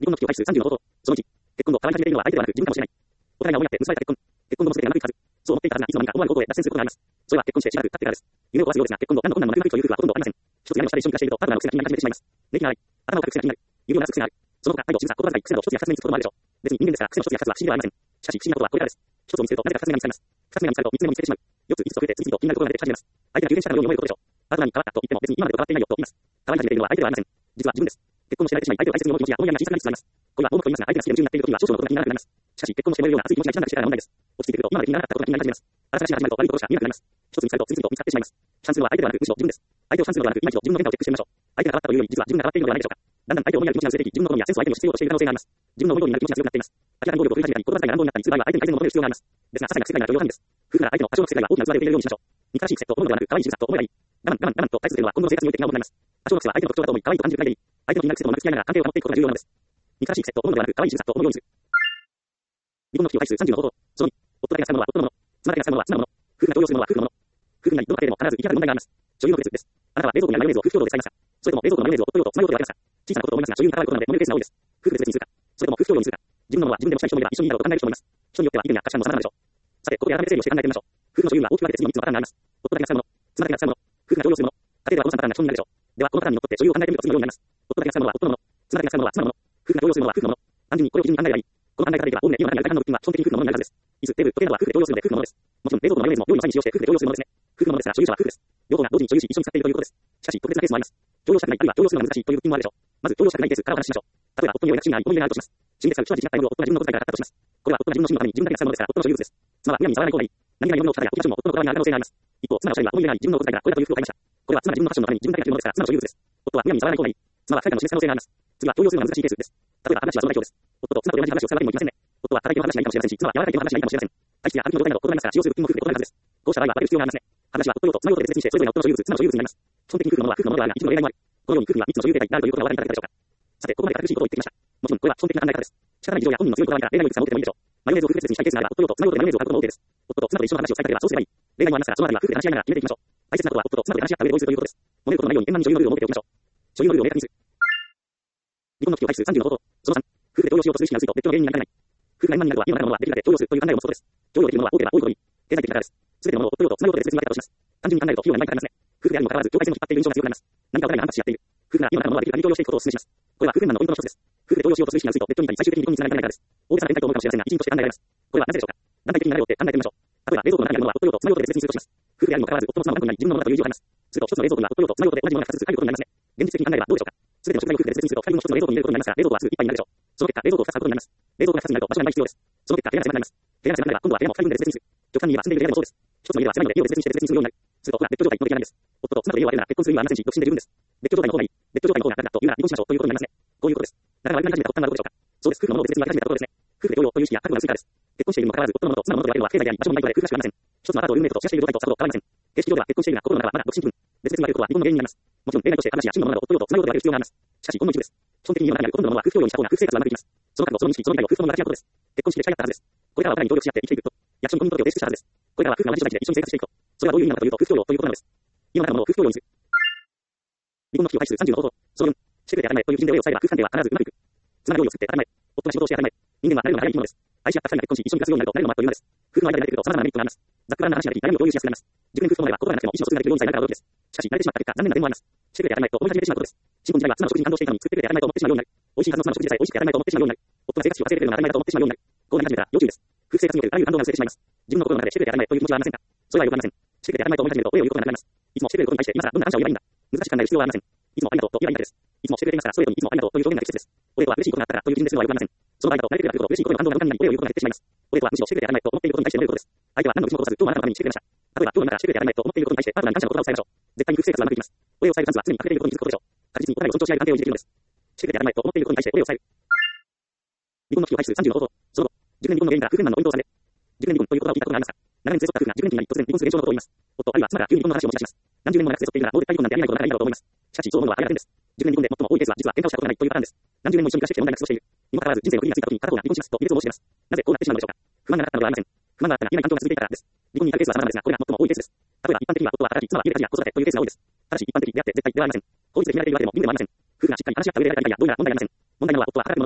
離婚の危機を回避する30の方法。その1、結婚後、可愛いには相手ではなく自分かもしれない。お互いが思い合って結ばれた結婚。結婚後も全てがうまくいくはず。そう思っていたはずが、いつの間にか思わぬ方向へ脱線することがあります。それは結婚してしばらく経ってからです。夢を壊すようですが、結婚後、何の困難もなくうまくいくという夫婦はほとんどありません。一つ屋根の下で一緒に暮らしていると、パートナーの癖が気になり始めてしまいます。ネキが荒い。頭をかく癖が気になる。指を鳴らす癖がある。その他、愛と仕草、言葉遣い、癖など一つや二つ目につくこともあるでしょう。別に人間ですから、癖の一つや二つは不思議ではありません。しかし、不思議なことはこれからです。一つを見つけると、なぜか二つ目が見つかります。二つ目が見つかると、三つ目も見つけてしまう。四つ、五つと増えて、次々と気になることが出てき始めます。相手が急変したかのように思えることでしょう。パートナーに変わったと言っても、別に今までと変わっていないよと言います。変わり始めているのは相手ではありません。実は自分です。結婚を知られてしまい、相手を愛する気持ちや思いやりが小さくなりつつあります。これは盲目と言いますが、相手が好きで夢中になっている時には少々のことが気にならなくなります。しかし、結婚をして燃えるような熱い気持ちが一段落してからの問題です。落ち着いてくると、今まで気にならなかったことが気になり始めます。新しい始まりと悪いことしか見えなくなります。一つ見つかると次々と見つかってしまいます。チャンスのは相手ではなく、むしろ自分です。相手をチャンスのではなく、今一度自分の変化をチェックしてみましょう。相手が変わったというより、実は自分が変わっているのではないでしょうか。だんだん相手を思いやる気持ちが薄れていき、自分の好みやセンスを相手に押し付けようとしている可能性があります。自分の思い通りになる気持ちが強くなっています。明らかに暴力を振り始めたり、言葉遣いが乱暴になったりする場合は相手に改善を求める必要があります。ですが、些細な癖がないと要範囲です。夫婦なら相手の多少の癖が大きな器で受け入れるようにしましょう。憎らしい癖と思うのではなく、可愛い仕草と思えばいい。我慢と対するのは今後の生活において気が重くなります。多少の癖は相手の特徴だと思い、可愛いと感じるくらいでいい。相手の気になる癖とうまく付き合いながら関係を保っていくことが重要なのです。憎らしい癖と思うのではなく、可愛い仕草と思うようにする。離婚の危機を回避する30の方法。その2、夫だけが使うものは夫のもの。妻だけが使うものは妻のもの。夫婦が強要するものは夫婦のもの。夫婦なりどの家庭でも必ず生き方に問題があります。所有の別です。あなたは冷蔵庫にマヨネーズを夫婦共同で使いますか？それとも冷蔵庫のマヨネーズを夫用と妻用と分けますか？小さなことと思いますが、所有に関わることなので揉めるケースが多いです。夫婦で別にするか、それとも夫婦共用にするか。自分のものは自分で持ちたい人もいれば一緒にいいだろうと考える人もいます。人によっては意見や価値観も様々でしょう。さて、ここで改めて整理をして考えてみましょう。夫婦の所有は大きく分けて次の3つのパターンがあります。夫だけが使うもの、妻だけが使うもの、夫婦が共用するもの。家庭ではこの3パターンが基本になるでしょう。では、このパターンにのっとって所有を考えてみると次のようになります。夫だけが使うものは夫のもの、妻だけが使うものは妻のもの、夫婦が共用するものは夫婦のもの。単純にこれを基準に考えればいい。この考え方でいけば、おおむね今までにある大半の物品は基本的に夫婦のものになるはずです。椅子、テーブル、時計などは夫婦で共用するので夫婦のものです。もちろん、冷蔵庫のマヨネーズも料理の際に使用して夫婦で共用するものですね。夫婦のものですから所有者は夫婦です。両方が同時に所有し一緒に使っているということです。しかし、特別なケースもあります。共用したくない、あるいは共用するのが難しいという物品もあるでしょう。まず、共用したくないケースからお話ししましょう。例えば、夫に親が趣味があり、思い入れがあるとします。趣味で使う人は自信があったものを夫が自分のことだから買ったとします。これは夫が自分の趣味のために自分だけが使うものですから、夫の所有物です。妻はむやみに触らない方がいい。何気ないものを着たら夫の趣味も夫のこだわりがある可能性があります。一方、妻の所有は思い入れがあり、自分のことだからこれだという服を買いました。これは妻が自分のファッションのために自分だけが着るものですから、妻の所有物です。夫はむやみに触らない方がいい。妻は不快感を示す可能性があります。次は共用するのが難しいケースです。例えば、話はその代表です。夫と妻と同じ話をするわけにもいきませんね。夫は叩きの話がいいかもしれませんし、妻は柔らかいの話がいいかもしれません。体質や歩きの状態など異なりますから、使用する物品も夫婦で異なるはずです。こうした場合は分ける必要がありますね。話は夫用と妻用とで別にして、それぞれが夫の所有物、妻の所有物になります。基本的に夫婦のものは夫婦のものであるが、一部の例外もある。このように夫婦には3つの所有形態があるということがお分かりいただけたでしょうか。さて、ここまで堅苦しいことを言ってきました。もちろん、これは基本的な考え方です。仕方ない事情や本人の強いこだわりから例外をいくつか持ってもいいでしょう。マヨネーズを夫婦別々にしたいケースがあれば、夫用と妻用とでマヨネーズを買うことも OK です。夫と妻と一緒の話をしたい方はそうすればいい。例外もありますから、そのあたりは夫婦で話し合いながら決めていきましょう。大切なことは夫と妻で話し合った上で同意するということです。揉めることのないように円満に所有のルールを設けておきましょう。所有のルールを明確にする。離婚の危機を回避する30の方法。その3、夫婦で共用しようとする意識が薄いと別居の原因になりかねない。夫婦が円満になるとは家の中のものはできるだけ共用するという考えを持つことです。共用できるものは多ければ多いほどいい。経済的なからです。すべてのものを夫用と妻用とで別々に分けたとします。単純に考えると費用が2倍かかりますね。夫婦であるにもかかわらず境界線を引っ張っている印象が強くなります。何かお互いが反発し合っている。夫婦が家の中のものはできる限り共用していくことをお勧めします。これは夫婦円満のポイントの一つです。夫婦で共用しようとする意識が薄いと別居に至り最終的に離婚につながりかねないからです。大げさな展開と思うかもしれませんが、一因として考えられます。これはなぜでしょうか。団体的に流れを追って考えてみましょう。例えば、冷蔵庫の中にあるものは夫用と妻用とで別々にするとします。夫婦であるにもかかわらず、夫の妻の何分になり自分のものだという意地を張ります。すると、一つの冷蔵庫には夫用と妻用とで同じものが2つずつ入ることになりますね。現実的に考えればどうでしょうか。すべての食材を夫婦で別々にすると、2人分の一つの冷蔵庫に入れることになりますから、冷蔵庫はすぐいっぱいになるでしょう。その結果、冷蔵庫を2つ買うことになります。冷蔵庫が2つになると場所がない必要です。その結果、部屋が狭くなります。部屋が狭くなれば、今度は部屋も2人分で別々にする。極端に言えば住んでいる部屋でもそうです。一つの家は狭いので家を別々にして別々にするようになる。すると、ほら、別居状態の出来上がりです。夫と妻と家を分けるなら結婚する意味はありませんし、独身で十分です。別居状態の方がいい。別居状態の方が楽だというなら離婚しましょうということになりますね。こういうことです。だから割り勘始めた突端はどうでしょうか。そうです。夫婦のものを別々に分け始めたことですね。夫婦で共用という意識や覚悟が薄いからです。結婚しているにもかかわらず、夫のものと妻のもので分けるのは経済であり、場所もないことで夫婦らしくありません。一つのアパートをルームメイトとシェアしている状態とさほど変わりません。形式上では結婚しているが、心の中はまだ独身気分。別々に分けることは離婚の原因になります。もちろん、例外として話や趣味のものなど夫用と妻用とで分ける必要があります。しかし、ほんの一部です。基本的に家の中にあるほとんどのものは夫婦共用にした方が夫婦生活はうまくいきます。その覚悟、その認識、その理解を夫婦とも分かち合うことです。結婚式で誓い合ったはずです。これからはお互いに協力し合って生きていくと。役所に婚姻届を提出したはずです。これからは夫婦が同じ所在地で一緒に生活していくと。それはどういう意味なのかというと、夫婦共用ということなのです。今の中のものを夫婦共用にする。離婚の危機を回避する30の方法。その4、してくれて当たり前という基準で親を抑えれば夫婦関係は必ずうまくいく。妻が料理を作って当たり前。夫が仕事をして当たり前。人間は慣れるのが早い生き物です。愛し合った二人が結婚し、一緒に暮らすようになると慣れるのもというのです。夫婦の間で慣れてくると様々なメリットがあります。ざっくばらんな話ができ、悩みを共有しやすくなります。熟年夫婦ともなれば言葉がなくても意思の通じができるようにさえなれば驚きです。しかし、慣れてしまった結果、残念な点もあります。してくれて当たり前と思い始めてしまうことです。新婚時代は妻の食事に感動していたのに作ってくれて当たり前と思ってしまうようになる。美味しいはずの妻の食事でさえ美味しくて当たり前と思ってしまうようになる。夫が生活費を稼いでくれるのが当たり前だと思ってしまうようになる。こうなり始めたら要注意です。夫婦生活におけるあらゆる感動が薄れてしまいます。自分の心の中でしてくれて当たり前という気持ちはありませんか。それはよくありません。してくれて当たり前と思い始めると、お礼を言うことがなくなります。いつもしてくれることに対して、今さらどんな感謝を言えばいいんだ。難しく考える必要はありません。いつもありがとうと言えばいいだけです。いつもしてくれていますから、ストレートにいつもありがとうという表現が適切です。お礼とは嬉しいことがあったからという基準でするのはよくありません。その場合だと慣れてくるだけほど嬉しいことへの反応が無駄になり、お礼を言うことが減ってしまいます。お礼とはむしろしてくれて当たり前と思っていることに対してのことです。相手は何の口も通さず、今日もあなたのためにしてくれました。例えば、今日の中してくれて当たり前と思っていることに対して、パートナーに感謝の言葉を伝えましょう。絶対に夫婦生活はうまくいきます。お礼を伝えるチャンスは常に隠れていることに気づくことでしょう。確実にお互いを尊重し合える関係を維持できるのです。してくれて当たり前と思っていることに対してお礼を伝える。離婚の危機を回避する30の方法。その後、熟年離婚の原因から夫婦円満のポイントを3で。熟年離婚という言葉を聞いたことがありますか。長年連れ添った夫婦が熟年期になり突然離婚する現象のことを言います。夫あるいは妻が急に離婚の話を持ち出します。何十年も長く連れ添っているなら、もう絶対離婚なんてありえないことなんかないだろうと思います。しかし、そう思うのはあれが点です。熟年離婚で最も多いケースは実は喧嘩をしたことがないというパターンです。何十年も一緒に暮らしてきて問題なく過ごしている。にもかかわらず人生の区切りがついた時に片方が離婚しますと離別を申し出ます。なぜこうなってしまうのでしょうか。不満がなかったのではありません。不満があったが今環境が続いていたからです。離婚に至るケースは様々ですが、これが最も多いケースです。例えば一般的には夫は働き、妻は家で家事や子育てというケースが多いです。ただし一般的であって絶対ではありません。法律で決められているわけでも義務でもありません。夫婦がしっかり話し合った上でやりたいやどうやら問題がありません。問題なのは夫は働くのが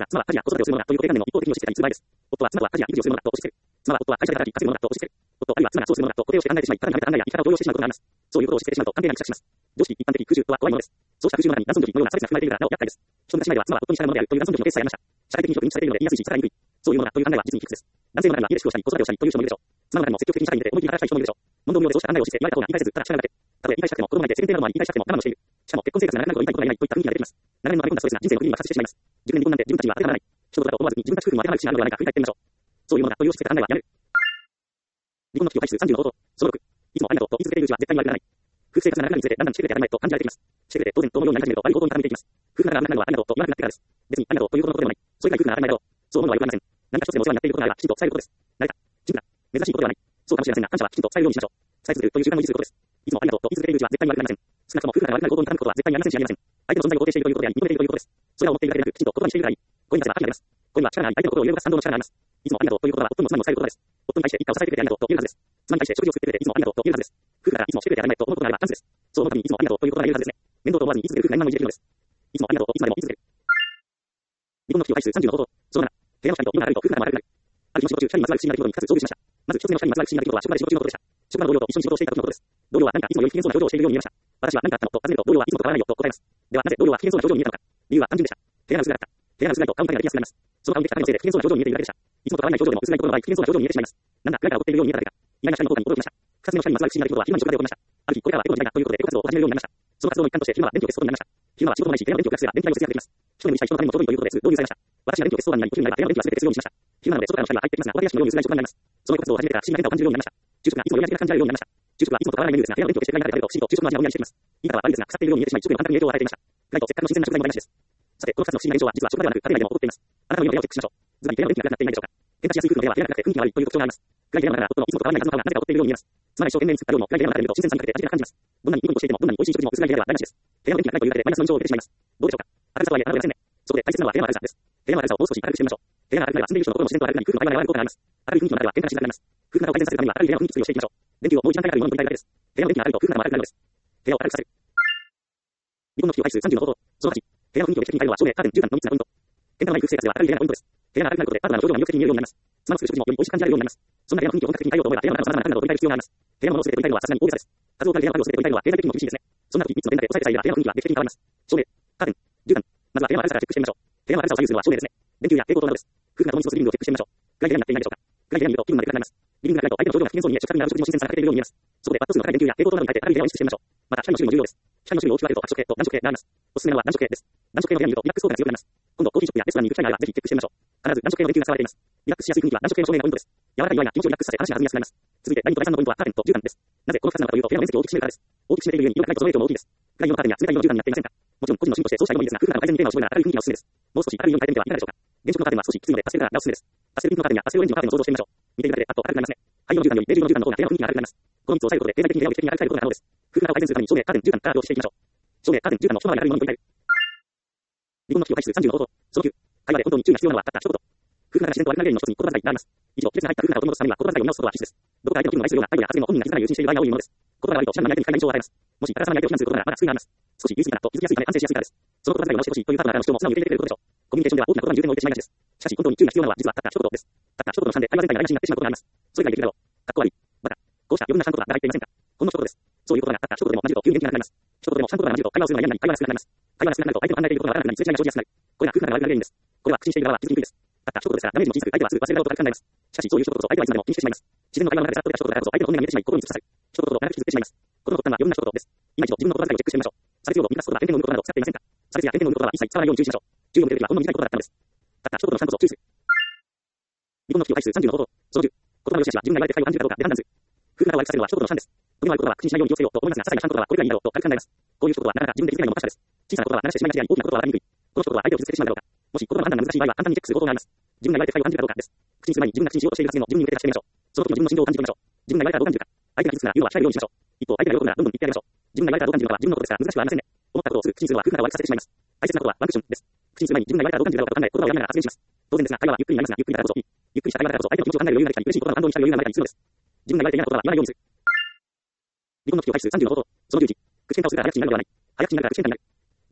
は、妻は家事や子育てをするものだという固定観念の一方的に押し付けた偽りです。夫は妻とは家事や育児をするものだと押し付ける。妻は夫は会社で働き稼ぐものだと押し付ける。夫あるいは妻がそうするものだと固定をして考えてしまい、ただに慣れた考えや生き方を動揺してしまうことがあります。そういうことを押し付けてしまうと関係がぎくしゃくします。常識一般的空襲とは怖いものです。そうした空襲の中に男尊女卑のような差別が含まれているからなお厄介です。一昔前では妻は夫に従うものであるという男尊女卑のケースさえありました。社会的に職人されているので言いやすいし伝えにくい。そういうものだという考えは実に卑屈です。男性の中には家で主婦をしたり子育てをしたりという人もいるでしょう。妻の中にも積極的に社会に出て思い切り働きたい人もいるでしょう。問答無用でそうした考えを押し付け言われた方が言い返せずただ従うだけ。たとえ言い返したくても子供がいて世間体などもあり言い返したくても我慢をしている。しかも結婚生活が長くなることが言いたいことが言えないといった雰囲気が出てきます。長年の溜め込んだストレスが人生の区切りに爆発してしまいます。熟年離婚なんて自分たちには当てはまらない。人とだと思わずに自分たち夫婦にも当てはまる節があるのではないか振り返ってみましょう。そういうものだという押し付けた考えはやめる。離婚の危機を回避する30の方法。その6。いつもありがとうと言い続けているうちは絶対に悪くならない。夫婦生活が長くなるにつれてだんだんしてくれて当たり前と感じられてきます。してくれて当然と思うようになり始めると悪い方向に傾いていきます。夫婦が長くなるのはありがとうと言わなくなってからです。別にありがとうというほどのことではない。それが夫婦が当たり前だろう。そう思うのはよくありません。何か一つでもお世話になっていることがあればきちんと伝えることです。慣れた。真だ。珍しいことではない。そうかもしれませんが感謝はきちんと伝えるようにしましょう。伝え続けるという習慣を維持することです。いつもありがとうと言い続けているうちは絶対に悪くなりません。少なくとも夫婦が悪くなる行動に傾くことは絶対にありませんしありません。相手の存在を肯定しているということであり認めているということです。それは思っているだけでなくきちんと言葉にしているからいい。ここに出せば秋になります。ここには力があり相手の心を揺るがす賛同の力があります。いつもありがとうという言葉は夫にも妻にも伝える言葉です。夫に対して一家を支えてくれてありがとうと言えるはずです。妻に対して食事を作ってくれていつもありがとうと言えるはずです。夫婦だからいつもしてくれて当たり前と思うことがあればチャンスです。そう思うたびにいつもありがとうという言葉が言えるはずですね。面倒と思わずに言い続ける夫婦が今もいじれるのです。いつもありがとうといつまでも言い続ける。離婚の危機を回避する30の方法。その7。部屋の光と今があると夫婦が悪くなる。ある日の仕事中、二人にまつわる不思議な出来事に2つ遭遇しました。まず一つ目の二人にまつわる不思議な出来事は職場で仕事中のことでした。職場の同僚と一緒に仕事をしていた時のことです。同僚は何かいつもより不機嫌そうな表情をしているように見えました。私は何かあったのと尋ねると同僚はいつも変わらないよと答えます。ではなぜ同僚は不機嫌そうな表情に見えたのか。理由は単純でした。部屋が薄暗かった。部屋が薄暗いと顔の影ができやすくなります。その顔にできた影のせいで不機嫌そうな表情に見えているだけでした。いつもと変わらない表情でも薄暗いところの場合不機嫌そうな表情に見えてしまいます。なんだ暗いから怒っているように見えただけか。意外な光の効果に驚きました。二つ目の二人にまつわる不思議な出来事は昼間に職場で起こりました。ある日これからはエコの時代だということでエコ活動を始めるようになりました。その活動の一環として昼間は電気を消すことになりました。昼間は仕事もないし部屋の電気を消すが電気代を節約できます。一人にした人のためにもちょうどいいということで導入されました。私が電気を消す相談になり途中になれば部屋の電気は全て消すようにしました。昼間なので外からの光は入ってきますがお化け屋敷のように薄暗い職場になります。そのエコ活動を始めてから不思議な変化を感じるようになりました。住職がいつもより味が感じられるようになりました。住職はいつもと変わらないメニューですが部屋の電気を消して暗い中で食べると不思議と住職の味がぼんやりしています。言い方は悪いですが腐っているように見えてしまい食への簡単に影響を与えていました。暗いとせっかくの自然な食材の台無しです。さてこの2つの不思議な現象は実は職場ではなく家庭内でも起こっています。あなたの今の部屋をチェックしましょう。ずばり部屋の電気がなくなっていないでしょうか。喧嘩しやすい夫婦の部屋は部屋が暗くて雰囲気が悪いという特徴があります。暗い部屋の中から夫のいつもと変わらない数の顔がなぜか起こっているように見えます。妻が一生懸命に作った料理も暗い部屋の中で見ると新鮮さに欠けて味気が感じます。どんなにニコニコしていてもどんなに美味しい食事も薄暗い部屋では台無しです。部屋の電気が暗いというだけでマイナスの印象を受けてしまいます。どうでしょうか。明るさとはいえあなたはやりませんね。そこで大切なのは部屋の明るさです。部屋の明るさをもう少し明るくしてみましょう。部屋が明るくなれば住んでいる人の心も自然と明るくなり夫婦の会話が柔らかくなることがあります。明るい雰囲気の中では喧嘩がしなくなります。夫婦仲を改善させるためには明るい部屋の雰囲気作りをしていきましょう。電気をもう一段階明るいものに取り替えるだけです。部屋の電気が明るいと夫婦仲も明るくなるのです。部屋を明るくさせる。離婚の危機を回避する30の方法。その8。部屋の雰囲気を劇的に変えるのは照明、カーテン、絨毯の3つのポイント。喧嘩のない夫婦生活では明るい部屋がポイントです。部屋が明るくなることでパートナーの表情が魅力的に見えるようになります。妻の作る食事もより美味しく感じられるようになります。そんな部屋の雰囲気を本格的に変えようと思えば部屋の中の様々な考えを取り替える必要があります。部屋のものを全て取り替えるのはさすがに大げさです。数多くある部屋の家具を全て取り替えるのは経済的にも厳しいですね。そんな時3つの連打で抑えてさえいれば部屋の雰囲気は劇的に変わります。照明、カーテン、絨毯。まずは部屋の明るさからチェックしてみましょう。部屋の明るさを左右するのは照明ですね。電球や蛍光灯などです。夫婦が共に過ごすリビングをチェックしてみましょう。暗い部屋になっていないでしょうか。暗い部屋にいると気分がでかくなります。リビングが暗いと相手の表情が不機嫌そうに見え食卓に並ぶ食事の新鮮さが欠けているように見えます。そこでバット数の高い電球や蛍光灯などに変えて明るい部屋を意識してみましょう。また光の種類も重要です。光の種類を大きく分けると白色系と暖色系があります。おすすめなのは暖色系です。暖色系の部屋にいるとリラックス効果が強くなります。今度コーヒーショップやレストランに行く機会があればぜひチェックしてみましょう。必ず暖色系の電球が使われています。リラックスしやすい雰囲気は暖色系の照明がポイントです。柔らかい岩や気持ちをリラックスさせ話が弾みやすくなります。続いて第2と第3のポイントはカーテンと絨毯です。なぜこの2つなのかというと部屋の面積を大きく締めるからです。大きく締めている上に色がないとその影響も大きいです。暗い色のカーテンや冷たい色の絨毯になっていませんか。もちろん個人の趣味としてそうしたいものもいいですが夫婦仲の改善にテーマを絞るなら明るい雰囲気がおすすめです。もう少し明るい色に変えてみてはいかがでしょうか。原色のカーテンは少しきついのでパステルカラーがおすすめです。パステルピンクのカーテンやパステルオレンジのカーテンを想像してみましょう。見ているだけでパッと明るくなりますね。灰色の絨毯よりベージュ色の絨毯の方が部屋の雰囲気が明るくなります。この3つを抑えることで経済的に部屋を劇的に明るく変えることが可能です。夫婦仲を改善するために照明、カーテン、絨毯から両立していきましょう。照明、カーテン、絨毯の一回り明るいものに取り替える。離婚の危機を回避する30の方法。その9。会話で本当に注意が必要なのはたった一言。夫婦仲が自然と悪くなる原因の一つに言葉遣いがあります。以上、亀裂が入った夫婦仲を取り戻すためには言葉遣いを見直すことは必須です。どこか相手の気分を害するようなアイデアや発言を本人が気づかない優先している場合が多いものです。言葉が悪いと知らない相手に不快な印象を与えます。もしあからさまに相手を非難することならまだ救いがあります。少し言い過ぎたなと気づきやすいため反省しやすいからです。その言葉遣いを直してほしいというパートナーからの主張も素直に受け入れてくれることでしょう。コミュニケーションでは大きな言葉に重点を置いてしまいがちです。しかし本当に注意が必要なのは実はたった一言です。たった一言の差で会話全体が台無しになってしまうことがあります。それができるだろう。かっこ悪い。バカ。こうした余分なシャン言葉が入っていませんか。ほんの一言です。そういう言葉がたった一言でも混じると急に元気がなくなります。一言でもシャン言葉が混じると会話をするのが嫌になり会話が少なくなります。会話が少なくなると相手の考えていることがわからなくなり、すれ違いが生じやすくなる。これが夫婦仲が悪くなる原因です。これは口にしている側は気づきにくいです。たった一言ですからダメージも小さく相手はすぐ忘れられることが考えます。しかしそういう一言こそ相手はいつまでも気にしてしまいます。自然の会話の中でさっと出た一言だからこそ相手の本音が見えてしまい心に突き刺さる。一言ほど長く傷つけてしまいます。この発端は余分な一言です。今一度自分の言葉遣いをチェックしてみましょう。差別用語を満たす言葉、点々を生む言葉など使っていませんか。差別や点々を生む言葉は一切使わないように注意しましょう。銃を向けるときはほんの短い言葉だったのです。たった一言のシャンコツを注意する。離婚の危機を回避する30の方法。その10。言葉の良し悪しは自分が言われて不快を感じるかどうかで判断する。夫婦仲を悪くさせるのは一言のシャンです。この悪い言葉は口にしないように気をつけようと思いますが、些細なシャン言葉はこれがいいだろうと軽く考えます。こういう一言はなかなか自分で気づけないのも他者です。小さな言葉は慣れしてしまいがちであり、大きな言葉は笑いにくい。この一言は相手を傷つけてしまうだろうか。もし言葉の判断が難しい場合は簡単にチェックする方法があります。自分が言われて不快を感じるかどうかです。口にする前に自分が口にしようとしている発言を自分に向けて発してみましょう。その時の自分の心情を感じてみましょう。自分が言われたらどう感じるか。相手が傷つくなら言うのは控えるようにしましょう。一方、相手が喜ぶならどんどん言ってあげましょう。自分が言われたらどう感じるかは自分のことですから難しくはありませんね。思ったことをすぐ口にするのは夫婦仲を悪くさせてしまいます。大切なことはワンクッションです。口にする前に自分が言われたらどう感じるかを考え、言葉をやめながら発言します。当然ですが、会話はゆっくりになりますが、ゆっくりだからこそいい。ゆっくりした会話だからこそ相手の気持ちを考える余裕ができたり、嬉しいことなど感動に浸る余裕が生まれたりするのです。自分が言われて嫌な言葉は言わないようにする。離婚の危機を回避する30の方法。その11。口喧嘩をするから早口になるのではない。早口になるから口喧嘩になる。夫婦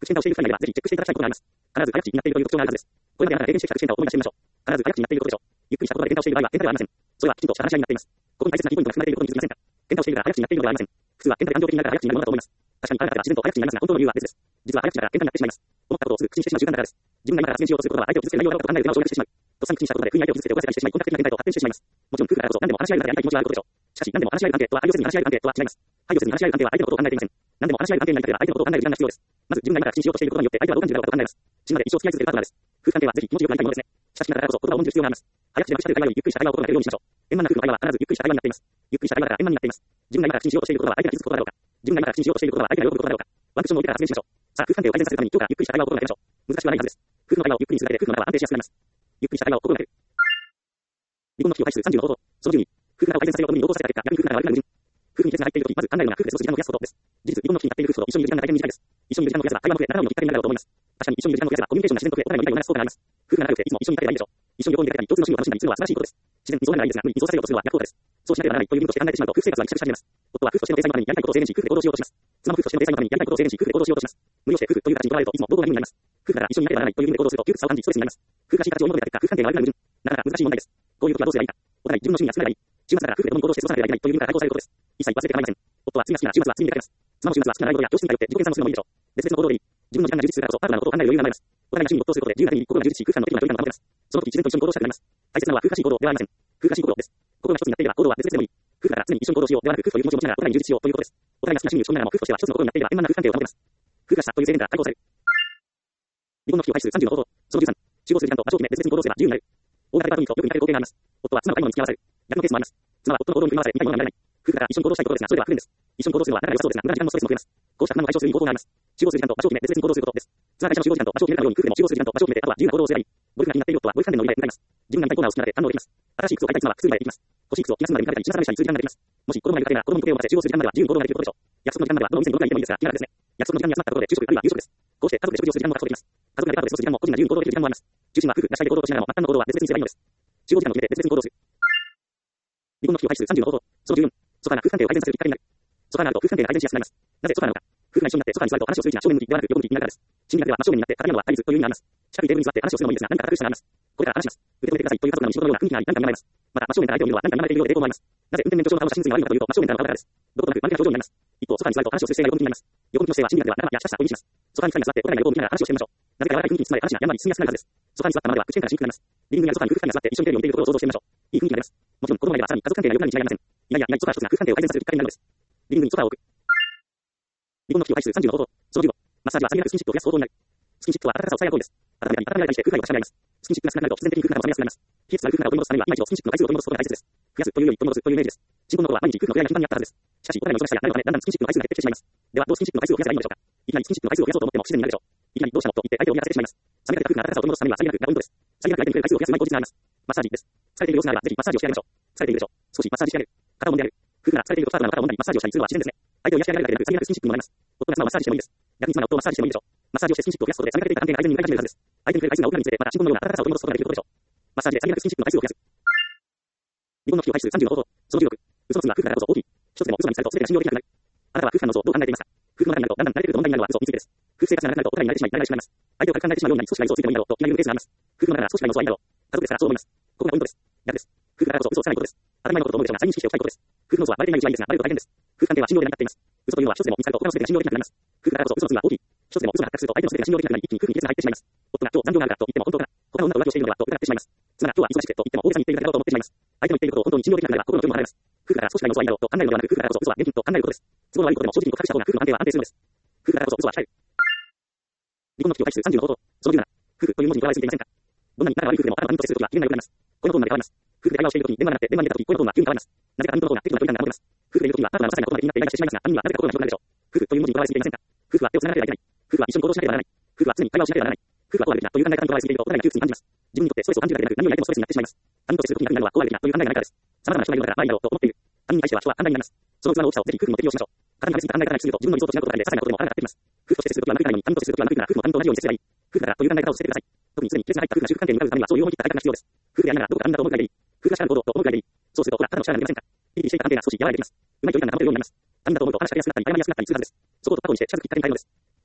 口変化をしている人がいれば、ぜひチェックしていただきたいことがあります。必ず早口になっているという特徴があるはずです。これまであなたが経験してきた口変化を思い出してみましょう。必ず早口になっていることでしょう。ゆっくりした言葉で喧嘩をしている場合は喧嘩ではありません。それはきちんとした話し合いになっています。ここに大切なキーポイントが含まれていることに気づきませんか？喧嘩をしているから早口になっているのではありません。普通は喧嘩で感情的になるから早口になるものだと思います。確かにあなたが自然と早口になりますが、本当の理由は別です。実は早口だから喧嘩になってしまいます。思ったことをすぐ口にしてしまう習慣だからです。自分が今から発言しようとすることは相手を傷つける内容だろうかと考える手間を省略してしまう。とっさに口にしたことで不意に相手を傷つけて怒らせたりしてしまい、本格的な喧嘩へと発展してしまいます。もちろん夫婦だからこそ何でも話し合いがやりたい気持ちはあることでしょう。しかし何でも話し合い関係とは配慮せずに話し合い関係とは違います。配慮せずに話し合い関係は相手のことを考えていません。何でも話し合い関係になりたければ相手のことを考える時間が必要です。まず自分が今から口にしようとしていることによって相手はどう感じるだろうかと考えます。死ぬまで一生付き合い続けるパートナーです。夫婦関係はぜひ気持ちよくなりたいものですね。しかしながらこそ言葉を重んじる必要があります。早口でまくしゃべる会話よりゆっくりした会話を心がけるようにしましょう。円満な夫婦の会話は必ずゆっくりした会話になっています。ゆっくりした会話だから円満になっています。自分が今から口にしようとしていることは相手が傷つくことだろうか。自分が今から口にしようとしていることは相手が喜ぶことだろうか。ワンクッションを置いてから発言しましょう。さあ、夫婦関係を改善させるために今日からゆっくりした会話を心がけましょう。難しくはないはずです。夫婦の会話をゆっくりにするだけで夫婦の仲は安定しやすくなります。ゆっくりした会話を心がける。離婚の危機を排除する30の方法。その12、夫婦仲を改善させようと無理に同行させた結果、逆に夫婦仲が悪くなる矛盾。夫婦に亀裂が入っているとき、まず考えるのが夫婦で過ごす時間を増やすことです。事実、離婚の危機になっている夫婦と一緒にいる時間が大変短いです。一緒にいる時間を増やせば会話も増え、仲直りのきっかけになるだろうと思います。確かに一緒にいる時間を増やせばコミュニケーションが自然と増え、お互いの理解を促す効果があります。夫婦が仲良くていつも一緒にいたいればいいでしょう。一緒に旅行に出かけたり、共通の趣味を楽しんだりするのは素晴らしいことです。自然にそうなればいいですが、無理にそうさせようとするのは逆効果です。そうしなければならないという意味として考えてしまうと夫婦生活はぎくしゃくし始めます。夫は夫婦としての体裁のためにやりたいことを制限し、夫婦で行動しようとします。妻も夫婦としての体裁のためにやりたいことを制限し、夫婦で行動しようとします。無理をして夫婦という形にとられるといつも暴動が理由になります。夫婦だから一緒にいなければならないという意味で行動すると窮屈さを感じ、ストレスになります。夫婦が新形を求めた結果、夫婦関係が悪くなる矛盾。なかなか難しい問題です。こういう時はどうすればいいか。お互い自分の趣味が少ないがいい。週末だから夫婦で共に行動して過ごさなければいけないという意味から解放されることです。一切忘れて構いません。夫は次が好きな週末は次に出かけます。妻も週末は好きなライブや教室に通って自己検査をするのもいいでしょう。別々の行動でいい。自分の時間が充実するからこそパートナーのことを考える余裕が生まれます。お互いが趣味に没頭することで自由な時に心が充実し、夫婦間の距離が保てます。その時自然と一緒に行動したくなります。大切なのは夫婦らしい行動ではありません。夫婦らしい行動です。心が一つになっていれば行動は別々でもいい。夫婦だから常に一緒に行動しようではなく、夫婦という気持ちを持ちながらお互いに充実しようということです。お互いが好きな趣味に打ち込みながらも夫婦としては一つの心になっていれば円満な夫婦関係を保てます。夫婦らしさという制限から解放される。離婚の危機を排除する30の方法。その13、集合する時間と場所を決め別々に行動すれば自由になる。大型デパートに行くとよく似た合計があります。夫は妻の買い物に付き合わされる。逆のケースもあります。妻は夫の行動に振り回され見たいものが見られない。夫婦だから一緒に行動したいことですが、それでは不便です。一緒に行動するのは仲が良さそうですが、無駄な時間もストレスも増えます。こうした不満を解消するに方法があります。集合する時間と場所を決め別々に行動することです。妻が会社の集合時間と場所を決めたように夫婦でも集合する時間と場所を決めて、あとは自由な行動をすればいい。ゴルフが気になっている夫はゴルフ関連の売り場へ向かいます。自分が見たいコーナーを好きなので堪能できます。新しい靴を買いたい妻は靴売り場へ行きます。欲しい靴を気が済むまで見かけたり、一番試したりする時間ができます。もし子供がいる家庭が子供に時計を持たせ集合する時間までは自由に行動ができることでしょう。約束の時間まではどの店にどのぐらい行ってもいいですが、気が楽ですね。約束の時間に集まったところで昼食あるいは夕食です。こうして家族で食事をする時間も確保できます。家族がデパートで過ごす時間も個人が自由に行動できる時間もあります。中心は夫婦が主体で行動としながらも末端の行動は別々にすればいいのです。集合時間を決めて別々に行動する。離婚の危機を排除する30の方法。その14、ソファーが夫婦関係を改善させるきっかけになる。ソファーがあると夫婦関係が改善しやすくなります。なぜソファーなのか。夫婦が一緒になってソファーに座ると話をする気な正面向きではなく横向きになるからです。心理学では真正面になって片手のは対立という意味があります。近くにテーブルに座って話をするのもいいですが、何か堅苦しさがあります。これから話します。受け止めてくださいという家族なのに仕事のような雰囲気があり何か見られます。また真正面から相手を見るのは何か見られているようで抵抗もあります。なぜ運転免許証の顔が心が悪いのかというと真正面からの顔だからです。どことなく真面目な表情になります。一方、ソファーに座ると話をする姿勢が横向きになります。横向きの姿勢は心理学では仲間や親しさを意味します。ソファーに二人が座ってお互いが横を向きながら話をしてみましょう。なぜか柔らかい雰囲気に包まれ話がやんわり進みやすくなるはずです。ソファーに座ったままでは口喧嘩がしにくくなります。リビングやソファーに夫婦二人が座って一緒にテレビを見ているところを想像してみましょう。いい雰囲気になります。もちろん子供がいればさらに家族関係が良くなるに違いありません。いやいや、ソファー一つが夫婦関係を改善させるきっかけになるのです。リビングにソファーを置く。離婚の危機を排除する30の方法。その15、マッサージはさりげなくスキンシップを増やす方法になる。スキンシップは温かさを伝え合う行為です。温めたり温められたりして夫婦がよくしゃべり合います。スキンシップが少なくなると必然的に夫婦仲が冷めやすくなります。冷えつつある夫婦仲を取り戻すためには今一度スキンシップの回数を取り戻すことが大切です。増やすというより取り戻すというイメージです。新婚の頃は毎日夫婦の出会いが頻繁にあったはずです。しかしお互いの忙しさや慣れのためだんだんスキンシップの回数が減ってきてしまいます。ではどうスキンシップの回数を増やせばいいのでしょうか。いきなりスキンシップの回数を増やそうと思っても不自然になるでしょう。いきなりどうしたのと言って相手を見合わせてしまいます。冷めかけた夫婦の温かさを取り戻すためにはさりげなくがポイントです。さりげなく相手に触れる回数を増やすうまい口実があります。マッサージです。疲れている様子があればぜひマッサージをしてあげましょう。疲れているでしょう。少しマッサージしてあげる。肩を揉んであげる。夫婦が疲れているとパートナーの肩を揉んだりマッサージをしたりするのは自然ですね。相手を癒してあげられるだけでなくさりげなくスキンシップにもなります。夫が妻をマッサージしてもいいです。逆に妻が夫をマッサージしてもいいでしょう。マッサージをしてスキンシップを増やすことで冷めかけていた関係が相手に向かい始めるはずです。相手に触れる回数が多くなるにつれてまた新婚のような温かさを取り戻すことができることでしょう。マッサージでさりげなくスキンシップの回数を増やす。離婚の危機を排除する30の方法。その16、嘘のつが夫婦だからこそ大きい。一つでも嘘が見つかると全てが信用できなくなる。あなたは夫婦間の像をどう考えていますか。夫婦の中になるとだんだん慣れてくると問題になるのは嘘についてです。夫婦生活が長くなるとお互いに慣れてしまい慣れてしまいます。相手を軽く考えてしまうようになり少しが嘘をついてもいいだろうと気が緩むケースがあります。夫婦の中なら少しが嘘はいいだろう。家族ですからそう思います。ここがポイントです。逆です。夫婦だからこそ嘘をつかないことです。当たり前のことと思うでしょうが再認識しておきたいことです。夫婦の嘘はバレていないうちはいいですがバレると大変です。夫婦関係は信用で成り立っています。嘘というのは一つでも見つかると他の全てが信用できなくなります。夫婦だからこそ嘘のつが大きい。一つでも嘘が発覚すると相手の全てが信用できなくなり一気に夫婦に亀裂が入ってしまいます。夫が今日残業があるからと言っても本当かな。他の女と浮気をしているのではと疑ってしまいます。妻が今日は忙しくてと言っても大げさに言っているだけだろうと思ってしまいます。相手の言っていることを本当に信用できなくなれば心の距離も離れます。夫婦だから少しが嘘はいいだろうと考えるのではなく夫婦だからこそ嘘は現金と考えることです。都合の悪いことでも正直に告白した方が夫婦の安定は安定するのです。夫婦だからこそ嘘は控える。離婚の危機を排除する30の方法。その17、夫婦という文字にとらわれすぎていませんか。どんなに仲が悪い夫婦でもあなたがミントするときは機嫌が良くなります。声のトーンまで変わります。夫婦で会話をしているときに電話が鳴って電話に出たとき声のトーンが急に変わります。なぜかミントのトーンが適度な距離感が保てます。夫婦でいるときはパートナーの些細なことまで気になってイライラしてしまいますが、犯人はなぜか心が広くなるでしょう。夫婦という文字にとらわれすぎていませんか。夫婦は手を繋がなければいけない。夫婦は一緒に行動しなければならない。夫婦は常に会話をしなければならない。夫婦はこうあるべきだという考え方にとらわれすぎているとお互いが窮屈に感じます。自分にとってストレスを感じるだけでなく何より相手のストレスになってしまいます。他人と接するときに楽になるのはこうあるべきだという考えがないからです。様々な人がいるのだからまあいいだろうと思っている。他人に対しては人は簡単になります。その器の大きさをぜひ夫婦にも適用しましょう。型にはめすぎた考え方にすると自分の理想と違うことだけで些細なことでも腹が立ってきます。夫婦として接するときは悪くないのに他人と接するときは悪くなら夫婦も他人と同じように接すればいい。夫婦だからという考え方を捨ててください。特にすでに亀裂が入った夫婦が主婦関係に向かうためにはそういう思い切った改革が必要です。夫婦でありながらどこか他人だと思うくらいでいい。夫婦がしかる行動と思うくらいでいい。そうするとほらただの力が出ませんか。ピリピリしていた関係が少し和らいできます。うまい距離感が保てるようになります。他人だと思うと話がしやすくなったり謝りやすくなったりするはずです。そこを突破口にして近づくきっかけに変えるのです。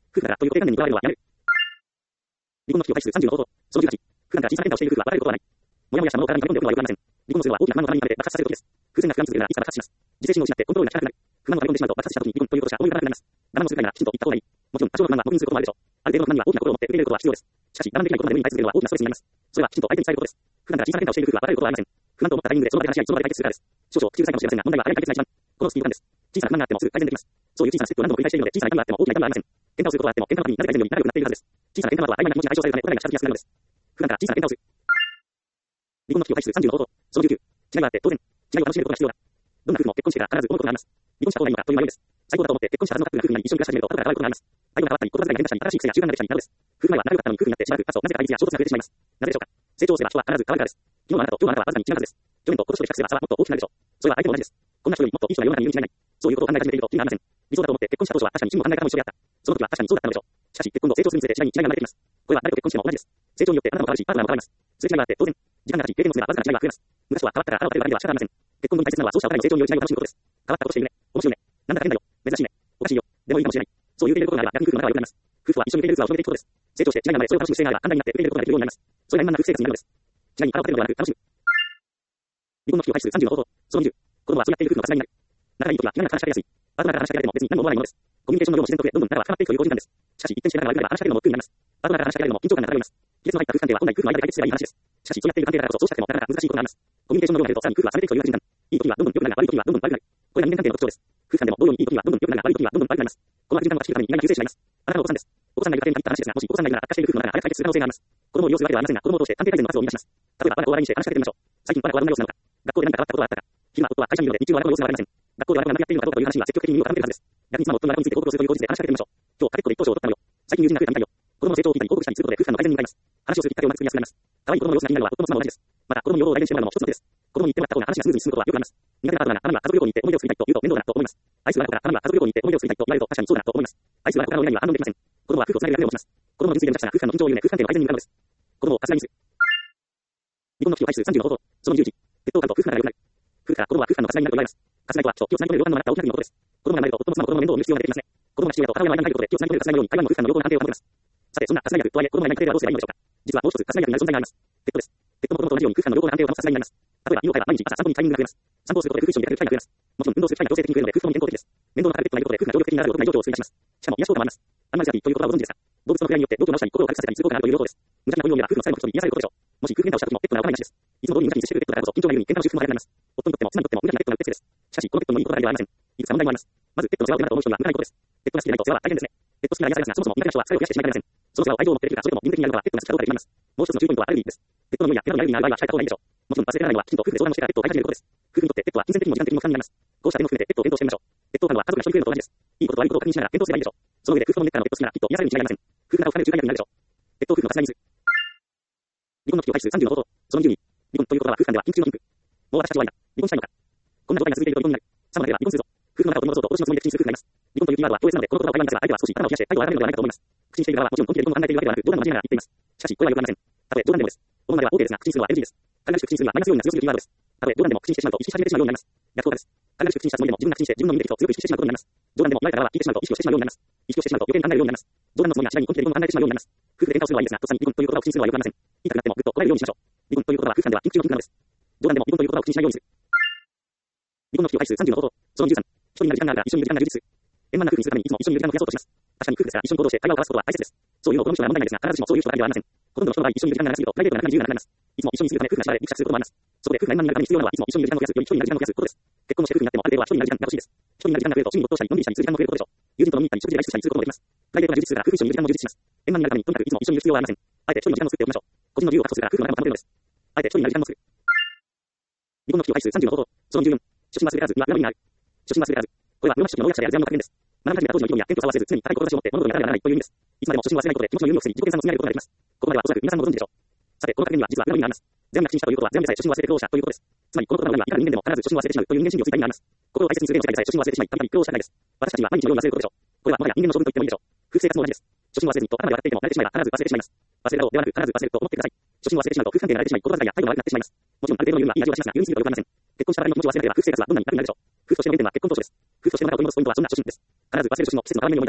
夫婦だからという固定観念にとらわれるのはやめる。離婚の危機を回避する30の方法。その18。普段から小さな変化をしている夫婦は別れることはない。もやもやしたものを体に溜め込んでおくのはよくありません。離婚の末は大きな不満のためにまで爆発させることです。不全が不安続けるならいつか爆発します。自制心を失ってコントロールが効かなくなる。不満を溜め込んでしまうと爆発した時に離婚ということしか思い浮かばなくなります。我慢をするくらいならきちんと言った方がいい。もちろん多少の不満は黙認することもあるでしょう。ある程度の不満には大きな心を持って受け入れることは必要です。しかし我慢できないことまで無理に対するのは大きなストレスになります。それはきちんと相手に伝えることです。普段から小さな変化をしている夫婦は別れることはありません。不安と思ったタイミングでその場で話し合い、その場で解決するからです。少々口うるさいかもしれませんが、問題は早い解決が一番。このスピード感です。小さな不満があってもすぐ改善できます。そういう小さなステップを何度も繰り返しているので、小さな痛みがあっても大きな痛みはありません。喧嘩をすることはあっても、喧嘩の後になぜか以前より仲良くなっているはずです。小さな喧嘩の後は曖昧な気持ちが解消されるため、お互いが近づきやすくなるのです。普段から小さな喧嘩をする。離婚の危機を回避する30の方法。その19。違いがあって当然。違いを楽しめることが必要だ。どんな夫婦も結婚してから必ず思うことがあります。離婚した方がいいのかという迷いです。最高だと思って結婚したはずのカップルが夫婦になり一緒に暮らし始めると後から変わることがあります。相手が変わったり、言葉遣いが変化したり、新しい癖や習慣が出てきたりなどです。夫婦前は仲良かったのに夫婦になってしばらく経つとなぜか対立や衝突が増えてしまいます。なぜでしょうか。成長すれば人は必ず変わるからです。昨日のあなたと今日のあなたはわずかに違うはずです。去年と今年と比較すれば差はもっと大きくなるでしょう。それは相手も同じです。こんな人よりもっといい人が世の中にいるに違いない。そういうことを考え始めていると意味がありません。理想だと思って結婚した当初は確かに趣味も考え方も一緒であった。その時は確かにそうだったのでしょう。しかし結婚後成長するにつれて次第に違いが生まれてきます。これは誰と結婚しても同じです。成長によってあなたも変わるし、パートナーも変わります。そういう違いがあって当然。時間が経ち、経験もすればわずかな違いが増えます。昔は変わったら腹を立てるだけでは仕方ありません。結婚後に大切なのはそうしたお互いの成長による違いを楽しむことです。変わったことしているね。面白いね。なんだか変だよ。珍しいね。おかしいよ。でもいいかもしれない。そういう受け入れることがあれば逆に夫婦の仲は良くなります。夫婦は一緒に受け入れる器を広げていくことです。成長して違いが生まれ、それを楽しむ姿勢があれば簡単になって受け入れることができるようになります。それが円満な夫婦生活になるのです。ちなみに腹を立てるのではなく楽しむ。離婚の危機を回避する30の方法。その20。子供はそうやっている夫婦の絆になる。仲がいい時は気が話しかけやすい。パートナーから話しかけられても別に何も思わないものです。コミュニケーションの量も自然と増え、どんどん仲は深まっていくという好循環です。しかし一転して仲が悪くなれば話しかけるのも億劫になります。パートナーから話しかけられるのも緊張感が高まります。亀裂の入った夫婦関係は本来夫婦の間で解決すればいい話です。しかしそうやっている関係だからこそそうしたくてもなかなか難しいことがあります。コミュニケーションの量が減るとさらに夫婦は冷めていくという悪循環。いい時はどんどん良くなるが悪い時はどんどん悪くなる。これが人間関係の特徴です。夫婦間でも同様にいい時はどんどん良くなるが悪い時はどんどん悪くなります。この悪循環を断ち切るために意外な救世主がいます。あなたのお子さんです。お子さんがいる家庭に限った話ですが、もしお子さんがいるなら悪化している夫婦の中が解決する可能性があります。子供を利用するわけではありませんが、子供を通して関係改善の数を生み出します。例えば我が子を笑いにして話しかけてみましょう。最近我が子はどんな様子なのか。学校で何か変わったことはあったか。昼間夫は会社にいるので日中の我が子の様子がわかりません。学校で我が子が何やっているのかどうかという話には積極的に耳を傾けるはずです。逆に妻も夫の我が子について報告をするという口実で話しかけてみましょう。今日かけっこで一等賞を取ったのよ。最近友人が増えたみたいよ。子供の成長を聞いたり報告したりすることで夫婦間の改善に向かいます。話をするきっかけをうまく作りやすくなります。可愛い子供の様子が気になるのは夫も妻も同じです。また子供の要望を代弁してもらうのも一つの手です。子供に言ってもらった方が話がスムーズに進むことはよくあります。苦手なパートナーがあなたは家族旅行に行って思い出を作りたいと言うと面倒だなと思います。愛する我が子からあなたは家族旅行に行って思い出を作りたいと言われると確かにそうだなと思います。愛する我が子からの親には反論できません。子供は夫婦をつなげる役目をします。子供の純粋で無茶苦茶な夫婦間の緊張を緩め夫婦関係の改善に向かうのです。子供をカスラにする。離婚の危機を回避する30の方法。その21。ペットを飼うと夫婦仲が良くなる。夫婦から子供は夫婦間のカスラになると言われます。カスラとは気をつなぎ込める輪の中大きな国のことです。子供が生まれると夫も妻も子供の面倒を見る必要が出てきますね。子供が父親と母親の間に入ることで気をつなぎ込めるカスラのように台湾の夫婦間の良好な関係を保てます。さて、そんなカスラ役とはいえ子供がいない家庭ではどうすればいいのでしょうか。実はもう一つカスラ役になる存在があります。ペットです。ペットも子供と同じように夫婦間の良好な関係を保つカスラになります。例えば犬を飼えば毎日朝散歩にタイミングが増えます。散歩をすることで夫婦一緒に出かける機会が増えます。もちろん運動する機会が強制的に増えるので夫婦ともに健康的です。面倒なかかるペットがいることで夫婦が協力的になることがいい状況を追加します。しかも癒し効果もあります。アニマルセラピーという言葉をご存知ですか。動物との触れ合いによって同居の人に心を軽くさせたりする効果があるという情報です。無茶な恋を見れば夫婦の最後の人に癒されることでしょう。もし夫婦喧嘩をした時もペットが起こらない話です。いつも通り無茶に接しているペットだからこそ緊張が緩み喧嘩の修復も早くなります。夫にとっても妻にとっても無茶なペットがうってつけです。しかしこのペットのいいことだけではありません。いくつか問題もあります。まずペットの世話を嫌だと思う人には向かないことです。ペットが好きでないと世話は大変ですね。ペット好きなら癒されますがそもそも苦手な人は疲れを増やしてしまいかねません。その世話を愛情を持ってできるかそれとも義務的にやるのかはペットが好きかどうかで決まります。もう一つの注意ポイントはアレルギーです。ペットの匂いや怪我の匂いにアレルギーがある場合は控えた方がいいでしょう。もちろん忘れられないのはきちんと夫婦で相談をしてからペットを飼い始めることです。夫婦にとってペットは金銭的にも時間的にも負担になります。こうした点も含めてペットを検討してみましょう。ペットを飼うのは家族が一緒に来るのと同じです。いいことと悪いことを確認しながら検討すればいいでしょう。その上で夫婦の根っからのペット好きならきっと癒されるに違いありません。夫婦仲を深める仲介役になるでしょう。ペットを夫婦のカスラにする。離婚の危機を回避する30の方法。その22。離婚ということは夫婦間では緊急のリンク。もう私たちは終わりだ。離婚したいのか。こんな状態が続いていると離婚になる。さもなければ離婚するぞ。夫婦の仲を取り戻そうと脅しのつもりで口にする夫婦がいます。離婚というキーワードは強烈なのでこの言葉を会話に出せば相手は少し頭を冷やして態度を改めるのではないかと思います。口にしている側はもちろん本気で離婚を考えているわけではなく冗談を交えながら言っています。しかしこれはよくありません。たとえ冗談でもです。このまでは OK ですが口にするのは NG です。軽々しく口にするにはマイナス要因が強すぎるキーワードです。たとえ冗談でも口にしてしまうと意識し始めてしまうようになります。逆効果です。軽々しく口にしたつもりでも自分が口にして自分の身的と強く意識してしまうことになります。冗談でも前からは聞いてしまうと意識をしてしまうようになります。意識をしてしまうと余計に考えるようになります。冗談のつもりが次第に本気で離婚を考えてしまうようになります。夫婦で喧嘩をするのはいいですが、突然離婚という言葉を口にするのはよくありません。言いたくなってもぐっとこらえるようにしましょう。離婚という言葉は夫婦間では緊急の緊なのです。冗談でも離婚という言葉を口にしないようにする。離婚の危機を回避する30の方法。その13。一人になる時間があるから一緒にいる時間が充実する。円満な夫婦にするためにいつも一緒にいる時間を増やそうとします。確かに夫婦ですから一緒に行動して会話を交わすことは大切です。そういうのを好む人は問題ないですが、必ずしもそういう人ばかりではありません。ほとんどの人の場合一緒にいる時間が長すぎるとプライベートな中身自由がなくなります。いつも一緒にするため夫婦が縛られ力士化することもあります。そこで夫婦が円満になるために必要なのはいつも一緒にいる時間を増やすより一緒にいる時間を増やすことです。結婚もして夫婦になってもある程度は一緒にいる時間が欲しいです。一緒にいる時間が増えると趣味没頭したりのんびりしたりする時間も増えることでしょう。友人と飲みに行ったり食事で外出したりすることもできます。プライベートが充実するから夫婦一緒にいる時間も充実します。円満になるためにとにかくいつも一緒にいる必要はありません。あえて一人の時間を作っておきましょう。個人の自由を確保するから夫婦の仲も保てるのです。あえて一人になる時間も作る。離婚の危機を回避する30の方法。その14。初心忘れらずには裏切りがある。初心忘れらず。これは室町時の能力者である禅の格言です。学び始めた当時の議論や天と差はせず常に高い志を持って物事に当たりはならないという意味です。いつまでも初心を忘れないことで気持ちの緩みを防ぎ自己研鑽を積み上げることができます。ここまではおそらく皆さんもご存知でしょう。さて、この格言には実は裏があります。禅が口にしたということは禅でさえ初心を忘れて苦労したということです。つまりこの言葉の裏にはいかな人間でも必ず初心を忘れてしまうという人間心理をついた意味があります。心を大切にする世界でさえ初心を忘れてしまい、たびたび苦労した世界です。私たちは毎日のように忘れることでしょう。これはもはや人間の処分と言ってもいいでしょう。夫婦生活も同じです。初心を忘れずにと頭で笑っていても慣れてしまえば必ず忘れてしまいます。忘れだろうではなく必ず忘れると思ってください。初心を忘れてしまうと夫婦関係が慣れてしまい、言葉遣いや態度が悪くなってしまいます。もちろんある程度の緩みはいい味がしますが、緩みすぎるとよくありません。結婚した場合の気持ちを忘れなければ夫婦生活はどんなに楽になるでしょう。夫婦としての原点は結婚当初です。夫婦としての仲を取り戻すポイントはそんな初心です。必ず忘れる初心を季節の絡みに思い出しましょう。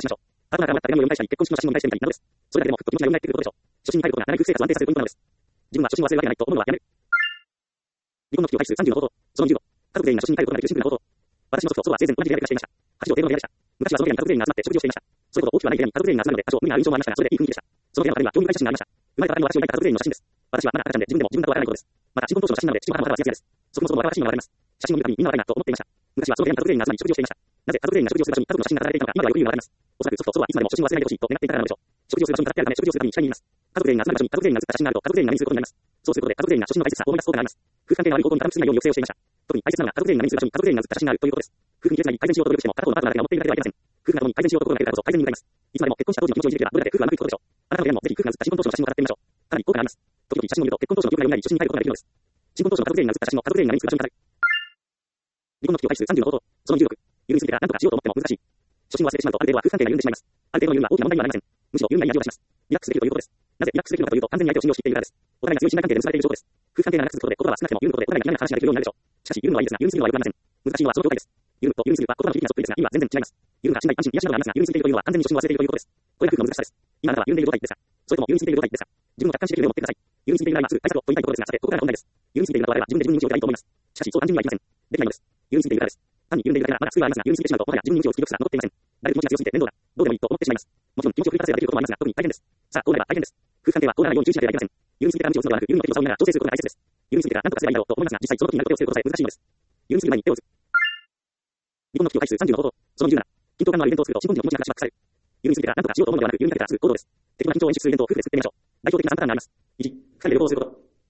パートナーが終わった手紙を読み返したり、結婚式の写真を見返してみたりなどです。それだけでもふっと気持ちが蘇ってくることでしょう。初心に帰ることが長く生活を安定させるポイントなのです。自分は初心を忘れるわけがないと思うのはやめる。離婚の危機を回避する30の方法。その15。家族全員が初心に帰ることができるシンプルな方法。私の祖父は生前同じ部屋で暮らしていました。8畳程度の部屋でした。昔はその部屋に家族全員が集まって食事をしていました。それほど大きくはない部屋に家族全員が集まるので多少無理な印象もありましたが、それでいい雰囲気でした。その部屋の中には興味深い写真がありました。生まれた時の私を抱いた家族全員の写真です。私はまだ赤ちゃんで自分でも自分だとわからないことです。また新婚当初の写真なので父も母もまだツヤツヤです。祖父も祖母も若々しいのがわかります。写真を見るたびにみんな若いなと思っていました。昔はその部屋に家族全員が集まり食事をしていました。なぜ家族全員が食事をする場所に家族の写真が飾られていたのか今ではよく言うのがわかります。おそらく祖父と祖母はいつまでも初心を忘れないでほしいと願っていたからなのでしょう。食事をする場所に飾ってあるため食事をするたびに期待に入ります。家族全員が集まる場所に家族全員が写った写真があると家族全員が目にすることになります。そうすることで家族全員が初心の大切さを思い出すことがあります。夫婦関係が悪い方向に傾きすぎないように抑制をしていました。特に大切なのは家族全員が目にする場所に家族全員が写った写真があるということです。夫婦に決済に改善しようと努力しても片方のパートナーだけが持っているだけではありません。夫婦が共に改善しようと心がけるからこそ改善に向かいます。いつまでも結婚した当時の気持ちをいじればどれだけ夫婦はうまくいくことでしょう。あなたの部屋にもぜひ夫婦が写った新婚当初の写真を飾ってみましょう。かなり効果があります。時々写真を見ると結婚当初の記憶が蘇り、初心に帰ることができるのです。新婚当初の家族全員が写った写真を家族全員が目にする場所に飾る。離婚の危機を回避する30の方法。その16。緩みすぎてから何とかしようと思っても難しい。初心を忘れてしまうとある程度は夫婦関係が緩んでしまいます。ある程度の緩みは大きな問題にはなりません。むしろ緩みがいい味を出します。リラックスできるということです。なぜリラックスできるのかというと完全に相手を信用しているからです。お互いが強い信頼関係で結ばれている証拠です。夫婦関係が長く続くことで言葉は少なくても緩むことでお互いが嫌な話ができるようになるでしょう。しかし緩むのはいいですが緩みすぎるのは良くありません。難しいのはその状態です。緩むと緩みすぎるは言葉の響きがそっくりですが意味は全然違います。緩むが信頼安心癒しなどがありますが緩みすぎているというのは完全に初心を忘れているということです。これが夫婦の難しさです。今あなたは緩んでいる状態ですか、それとも緩みすぎている状態ですか。自分を客観視できる目を持ってください。緩みすぎているなら今すぐ対策を取りたいところですが、さてここからが本題です。緩みすぎているなとあれば自分で自分に認知を得たいと思います。しかしそう単純にはいきません。できないのです。緩みすぎているからです。単に緩んでいるだけならまだ救いはありますが、緩みすぎてしまうともはや自分に認知をつく力すら残っていません。誰の気持ちが強すぎて面倒だ、どうでもいいと思ってしまいます。もちろん気持ちを振り出せばできることもありますが、特に大変です。さあ、こうなれば大変です。夫婦関係はこうならないように注意しなければいけません。緩みすぎてから無知をつくのではなく、緩みの適度さを見ながら調整することが大切です。緩みすぎてから何とかすればいいだろうと思いますが、実際その時になると手をつけることさえ難しいのです。緩みすぎる前に手を打つ。離婚の危機を回避する30の方法。その17。緊張感のあるイベントを作ると新婚時の気持ちがしまくされる。緩みすぎてから何とかしようと思うのではなく、緩みかけたらすぐ行動です。適当な緊張を演出するイベントを夫婦で作ってみましょう。代表的な3パターンがあります。1、2人で旅行をすること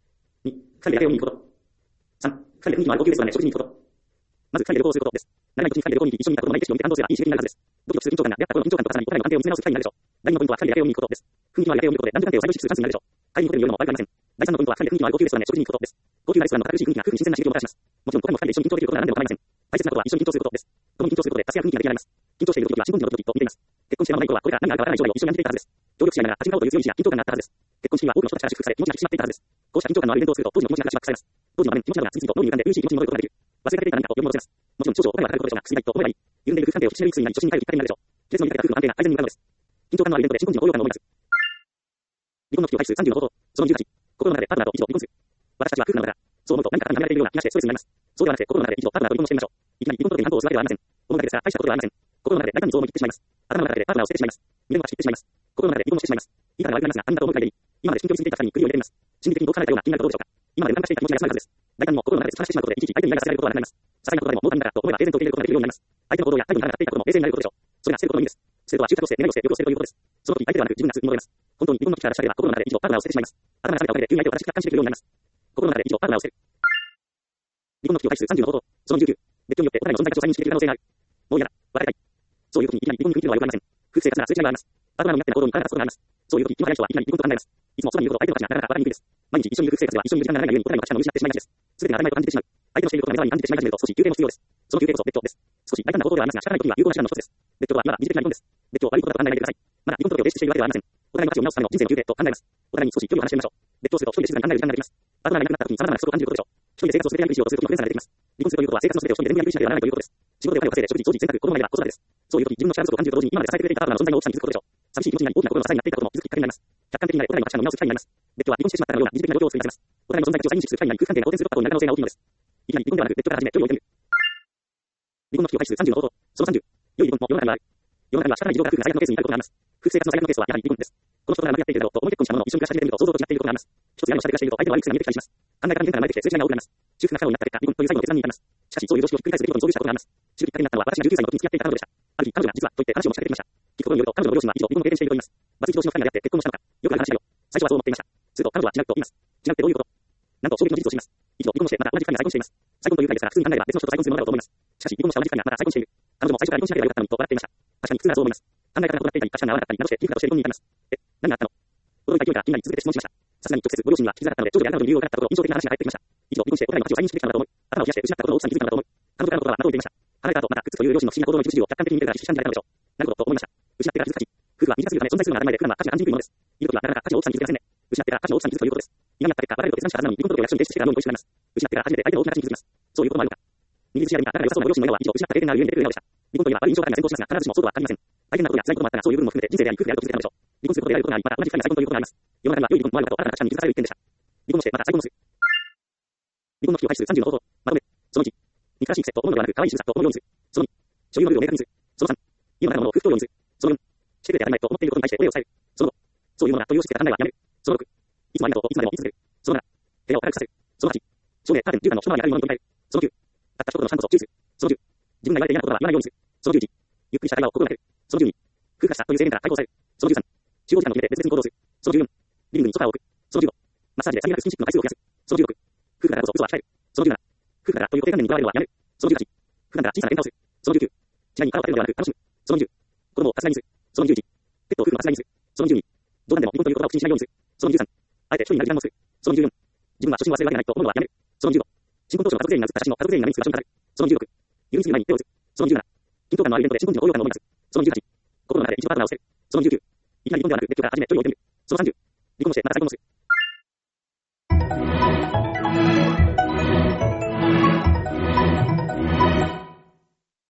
。2、2人でカフェを見に行くこと。3、2人で雰囲気のある高級レストランで食事に行くこと。まず2人で旅行をすることです。何々と2人で旅行に行き、一緒に見たことのない景色を見て感動すればいい刺激になるはずです。ドキドキする緊張感が出会った頃の緊張感と重なり、お互いの関係を見つめ直す機会になるでしょう。第2のポイントは2人で夜景を見に行くことです。雰囲気のある夜景を見ることで男女関係を再構築するチャンスになるでしょう。会議のホテルによるのも悪くありません。第3のポイントは2人で雰囲気のある高級レストランで食事に行くことです。高級なレストランの堅苦しい雰囲気が夫婦に新鮮な刺激をもたらします。もちろん他にも2人で一緒に緊張できることなら何でも構いません。大切なことは一緒に緊張することです。共に緊張することで助け合う雰囲気が出来上がります。緊張している時は新婚時の時と似ています。結婚して間もない頃はこれから何があるかわからない将来を一緒にやっていたはずです。協力しながら立ち向かおうという強い意志や緊張感があったはずです。結婚式には多くの人たちから祝福され気持ちが引き締まっていたはずです。こうした緊張感のあるイベントを作ると当時の気持ちがしまくされます。当時の場面、気持ちなどが次々と脳に浮かんで優しい気持ちに戻ることができる。忘れかけていた何かと呼び戻せます。もちろん少々お金はかかることでしょうが、薬代と思えばいい。緩んでいる夫婦関係を引き締めるいくつになり、初心に帰るきっかけになるでしょう。季節の見方が夫婦の安定が改善に向かうのです。緊張感のあるイベントで新婚時の高揚感を思い出す。離婚の危機を回避する30の方法。その18。心の中でパートナーと一度離婚する。私たちは夫婦なのだから、そう思うと何か考えられているような気がしてストレスになります。そうではなくて心の中で一度パートナーと離婚してみましょう。いきなり離婚届にハンコを押すわけではありません。思うだけですが大したことではありません。心の中で大胆にそう思い切ってしまいます。頭の中でパートナーを捨ててしまいます。見るのが知ってしまいます。心の中で離婚してしまいます。いいから悪くなりますが、あんなと思うくらいでいい。今まで心境についていた二人に国を入れてみます。心理的にどう考えたような気になるかどうでしょうか。今まで無駄化していた気持ちが休まるはずです。大胆にも心の中で突き放してしまうことで、いちいち相手に嫌がらせられることはなくなります。些細なことでももう他人だからと思えば平然と受け入れることができるようになります。相手の行動や態度に腹が立っていたことも冷静になれることでしょう。それが捨てることの意味です。捨てるとは中途として願いを捨て欲を捨てるということです。その時相手ではなく自分がすぐに戻れます。本当に離婚の危機からしたれば心の中で一度パートナーを捨ててしまいます。頭が冷めたおかげで急に相手を正しく客観視できるようになります。心の中で一度パートナーを捨てる。離婚の危機を回避する30の方法。その19。別居によってお互いの存在価値を再認識できる可能性がある。もう嫌だ。別れたい。そういう時にいきなり離婚に踏み切るのは良くありません。夫婦生活なら数値があります。パートナーの身勝手な行動に腹が立つことがあります。そういう時、今の人はいきなり離婚と考えます。いつもそばにいること相手の価値がなかなか分かりにくいです。毎日一緒にいる夫婦生活では一緒にいる時間が長いがゆえにお互いの価値観を見失ってしまいがちです。すべてが当たり前と感じてしまう。相手のしていることが目障りに感じてしまい始めると少し休憩も必要です。その休憩こそ別居です。少し大胆な行動ではありますが、仕方ない時には有効な手段の一つです。別居とはまだ二次的な離婚です。別居を悪いことだと考えないでください。まだ離婚届を提出しているわけではありません。お互いの価値を見直すための人生の休憩と考えます。お互いに少し距離を離してみましょう。別居すると一人で静かに考える時間ができます。パートナーがいなくなった時に様々な不足を感じることでしょう。一人で生活を続けてやりくりしようとする時の不便さが出てきます。離婚するということは生活の全てを一人で全部やりくりしなければならないということです。仕事でお金を稼いで食事、掃除、洗濯、子供がいれば子育てです。そういう時自分の力不足を感じると同時に今まで支えてくれていたパートナーの存在の大きさに気づくことでしょう。寂しい気持ちになり大きな心の支えになっていたことも気づくきっかけになります。客観的になれお互いの価値観を見直す機会になります。別居は離婚してしまったかのような二次的な状況を作り出せます。お互いの存在価値を再認識する機会になり夫婦関係が好転することになる可能性が大きいのです。いきなり離婚ではなく別居から始め距離を置いてみる。離婚の危機を回避する30の方法。その30。良い離婚も世の中にはある。世の中には仕方ない事情から夫婦が最悪のケースに至ることがあります。夫婦生活の最悪のケースはやはり離婚です。この人とならなくなっているだろうと思い結婚したものを一緒に暮らし始めてみると想像と違っていることがあります。一つ屋根の下で暮らしていると相手の悪い癖が見えてきたりします。考え方に変化が生まれてきてすれ違いが多くなります。主婦が肩をになった結果、離婚という最後の決断に至ります。しかしそういう常識をひっくり返す出来事に遭遇したことがあります。知るきっかけになったのは私が19歳の時に付き合っていた彼女でした。ある日彼女が実はと言って話を持ちかけてきました。聞くことによると彼女の両親は一度離婚を経験していると言います。バツイチ同士の二人が出会って結婚をしたのか。よくある話だよ。最初はそう思っていました。すると彼女は違うと言います。違うってどういうこと。なんと衝撃の事実を知ります。一度離婚をしてまた同じ二人が再婚しています。再婚というくらいですから普通に考えれば別の人と再婚するものだろうと思います。しかし離婚をした同じ二人がまだ再婚している。彼女も最初から離婚しなければよかったのにと笑っていました。確かに普通ならそう思います。考え方が異なっていたり価値観が合わなかったりなどして皮膚がとして離婚に至ります。何があったの。驚いた勢いから気になり続けて質問しました。さすがに直接ご両親には聞きづらかったので長女である彼女に理由を伺ったところ印象的な話が返ってきました。一度離婚してお互いの価値を再認識できたのだと思い、頭を冷やして失ったことの大きさに気づいたのだと思い、彼女からのことはまた言っていました。離れた後またくっつくという両親の不思議な行動の一筋を客観的に見てから必死に感じられたのでしょう。なるほどと思いました。失ってから気づく価値。夫婦は短すぎるため存在するのが当たり前で普段は価値が感じにくいものです。いるときはなかなか価値の大きさに気づけませんね。失ってから価値の大きさに気づくということです。今になった結果別れると決断したはずなのに離婚届を役所に提出してから脳に取り締まります。失ってから初めて相手の大きな価値に気づきます。そういうこともあるのか。握りつぶし合いが仲が良さそうなご両親の親は以上一度家庭的なゆえに出てくるようでした。離婚といえば悪い印象が先行しますが必ずしもそうとは限りません。 大変なことや辛いこともあったが、そういう部分も含めて人生であり、夫婦であると気づけたのでしょう。離婚することであることがあり、また同じ深い再婚ということがあります。世の中には良い離婚もあること、新たな価値観に気づかされる一点でした。離婚もして、また再婚もする。離婚の危機を排除する30の方法。まとめ。その1、憎らしい癖と思うのではなく、可愛い仕草と思うようにする。その2、所有のルールを明確にする。その3、家の中のものを夫婦とようにする。その4、してくれて当たり前と思っていることに対してお礼を伝える。その5、そういうものがという押し付けた考えはやめる。その6、いつもありがとうといつまでも言い続ける。その7、部屋を軽くさせる。その8、照明、カーテン、絨毯の一回りにあるものに取り替える。その9、たった一言のシャンと注意する。その10、自分が言われて嫌なことは言わないようにする。その11、ゆっくりした会話を心がける。その12、夫婦がしたという制限から解放される。その13、集合時間を決めて別々に行動する。その14、リビングにソファーを置く。その15、マッサージでさりげなくスキンシップの回数を増やす。その16、夫婦だからこそ嘘は控える。その17、夫婦だからという固定観念にとらわれるのはやめる。その18、普段から小さな喧嘩をする。その19、ちなみに腹を立てるのではなく楽しむ。その20、子供をさすがにする。その21、ペットを夫婦のさすがにする。その22、冗談でも離婚という言葉を口にしないようにする。その23、あえて一人になる時間をする。その24、自分は初心を忘れるわけがないと思うのはやめる。その25、新婚当初の家族全員が写った写真を家族全員が目にする場所に飾る。その26、郵便する前に手を打つ。その27、緊張感のあるイベントで新婚時の高揚感を思い出す。その28、心の中で一度パートナーを捨てる。その29、いきなり離婚ではなく別居から始め距離を置いてみる。その30、離婚もしてまた再婚もする。